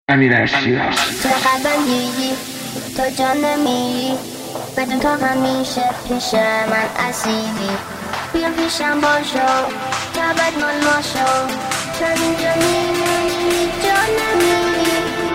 امیرعشقی تو قلبم گیری، تو جا نمیری، بدون تو همیشه پیش من اسیری. بیا پیشم باشو، تا بد مال ما شو، تو اینجا میمونی جا نمیری.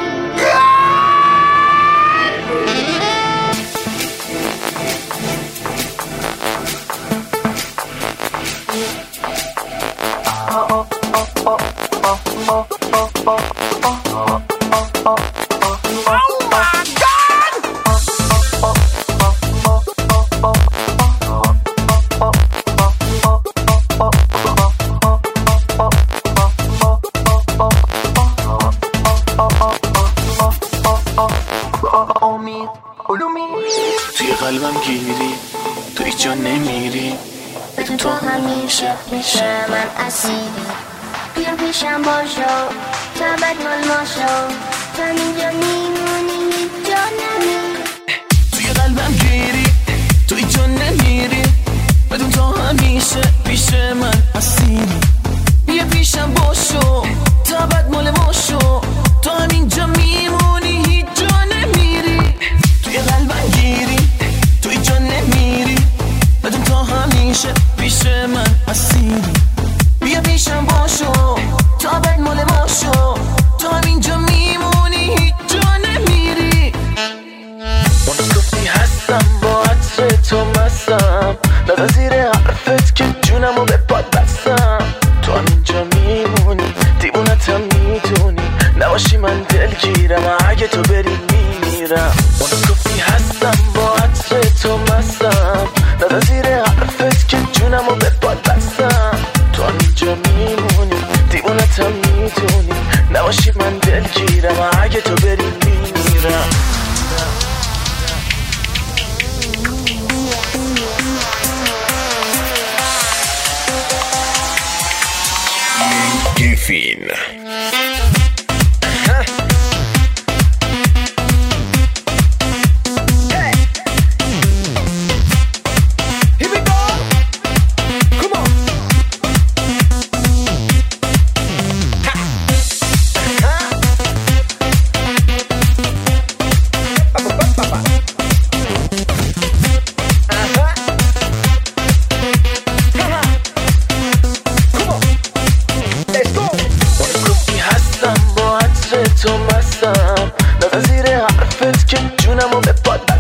توی قلبم گیری، تو هیچ جا نمیری، بدون تو همیشه پیش من اسیری. بیا پیشم باشو، تا بد مال ما شو، تو اینجا میمونی هیچ جا نمیری. توی قلبم گیری، تو هیچ جا نمیری، بدون تو همیشه پیش من اسیری. بیا پیشم باشو، تا بد مال ما شو، تو همینجا میمونی هیچ جا نمیری. توی قلبم گیری، تو هیچ جا نمیری، بدون تو همیشه پیش من اسیری. بیا پیشم باشو، تا بد مال ما شو، تو همینجا میمونی هیچ جا نمیری. اون گفتی هستم با عطر تو مستم، ندا زیر حرفت که جونمو به پاد بستم. تو همینجا میمونی، دیوونتم میدونی، نباشی من دلگیرم، اگه تو بری میمیرم. اون گفتی هستم با عطر تو مستم، ندا زیر حرفت که جونمو به پاد بستم. تو همینجا میمونی، دیوونتم میدونی، نباشی من دلگیرم، اگه تو بری میمیرم. گیفین تو مستم، ندا زیر حرفت که جونمو به پاد